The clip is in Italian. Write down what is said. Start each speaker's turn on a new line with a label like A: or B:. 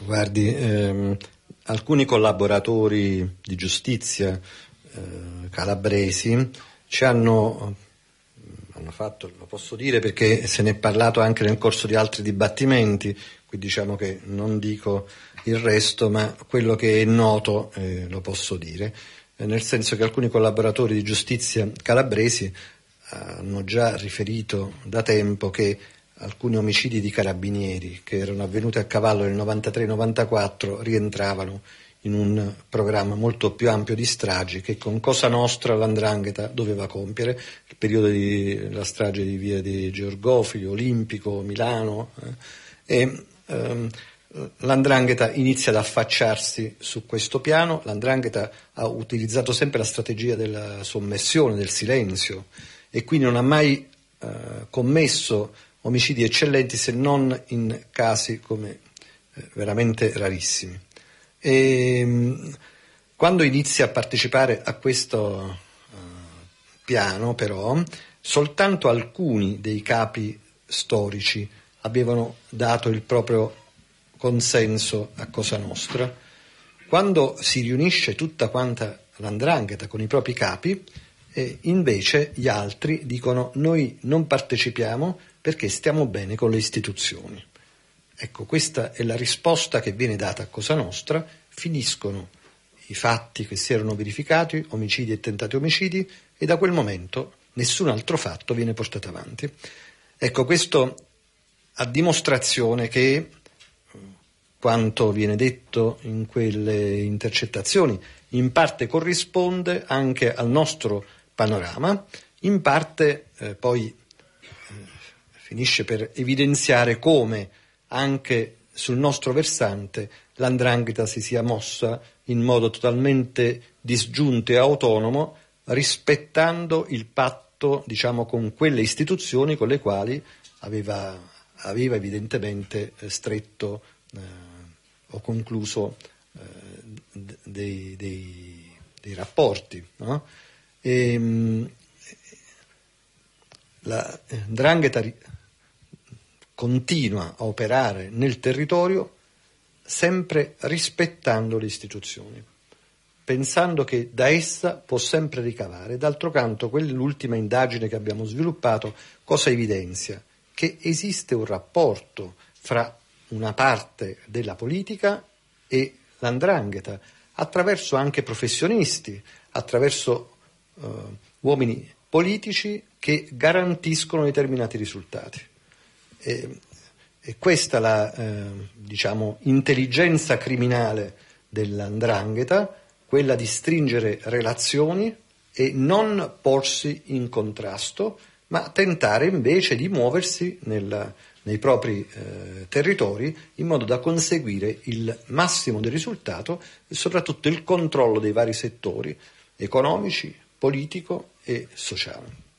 A: Guardi, alcuni collaboratori di giustizia calabresi ci hanno fatto, lo posso dire perché se ne è parlato anche nel corso di altri dibattimenti, qui diciamo che non dico il resto, ma quello che è noto lo posso dire, nel senso che alcuni collaboratori di giustizia calabresi hanno già riferito da tempo che alcuni omicidi di carabinieri che erano avvenuti a cavallo nel 93-94 rientravano in un programma molto più ampio di stragi che con Cosa Nostra l''ndrangheta doveva compiere, il periodo della strage di via dei Georgofili, Olimpico, Milano, l''ndrangheta inizia ad affacciarsi su questo piano. L''ndrangheta ha utilizzato sempre la strategia della sommersione, del silenzio, e quindi non ha mai commesso omicidi eccellenti se non in casi come veramente rarissimi. Quando inizia a partecipare a questo piano, però, soltanto alcuni dei capi storici avevano dato il proprio consenso a Cosa Nostra. Quando si riunisce tutta quanta l''ndrangheta con i propri capi, invece gli altri dicono: noi non partecipiamo perché stiamo bene con le istituzioni. Ecco, questa è la risposta che viene data a Cosa Nostra. Finiscono i fatti che si erano verificati, omicidi e tentati omicidi, e da quel momento nessun altro fatto viene portato avanti. Ecco, questo a dimostrazione che quanto viene detto in quelle intercettazioni in parte corrisponde anche al nostro panorama, in parte poi finisce per evidenziare come anche sul nostro versante l''ndrangheta si sia mossa in modo totalmente disgiunto e autonomo, rispettando il patto, diciamo, con quelle istituzioni con le quali aveva evidentemente stretto o concluso dei rapporti, no? La 'ndrangheta continua a operare nel territorio sempre rispettando le istituzioni, pensando che da essa può sempre ricavare. D'altro canto, l'ultima indagine che abbiamo sviluppato cosa evidenzia? Che esiste un rapporto fra una parte della politica e l''ndrangheta, attraverso anche professionisti, attraverso uomini politici che garantiscono determinati risultati. E questa la diciamo intelligenza criminale dell''ndrangheta, quella di stringere relazioni e non porsi in contrasto, ma tentare invece di muoversi nei propri territori in modo da conseguire il massimo del risultato e soprattutto il controllo dei vari settori economici, politico e sociale.